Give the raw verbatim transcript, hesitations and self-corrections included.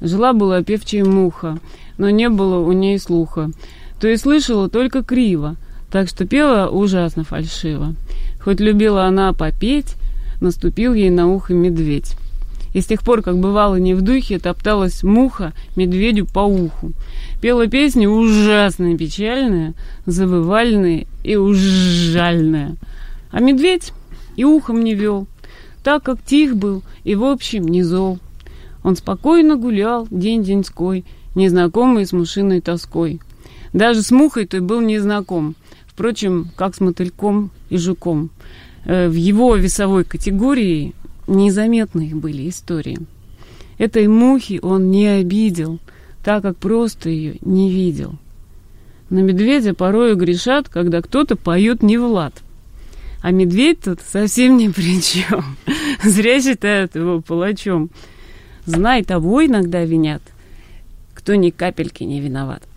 Жила-была певчая муха, но не было у ней слуха. То и слышала только криво, так что пела ужасно фальшиво. Хоть любила она попеть, наступил ей на ухо медведь. И с тех пор, как бывало не в духе, топталась муха медведю по уху. Пела песни ужасные, печальные, завывальные и ужальные. А медведь и ухом не вел, так как тих был и, в общем, не зол. Он спокойно гулял день-деньской, незнакомый с мышиной тоской. Даже с мухой той был незнаком, впрочем, как с мотыльком и жуком. В его весовой категории незаметные были истории. Этой мухи он не обидел, так как просто ее не видел. На медведя порою грешат, когда кто-то поет не в лад. А медведь тут совсем ни при чем. Зря считают его палачом. Знай, того иногда винят, кто ни капельки не виноват.